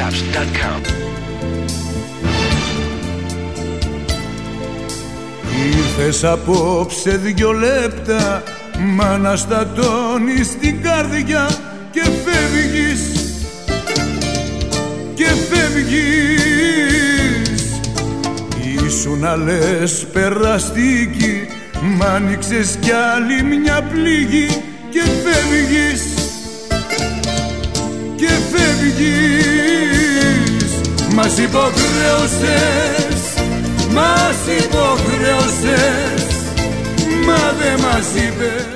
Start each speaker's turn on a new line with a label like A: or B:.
A: cityvibes.com.
B: Ήρθες απόψε 2 λεπτά, μ' αναστατώνεις την καρδιά και φεύγεις, και φεύγεις. Ήσου να λες περαστική, μ' άνοιξες κι άλλη μια πληγή και φεύγεις, και φεύγεις. Μας υποχρέωσες, μας υποχρέωσες, μα δε μας είπες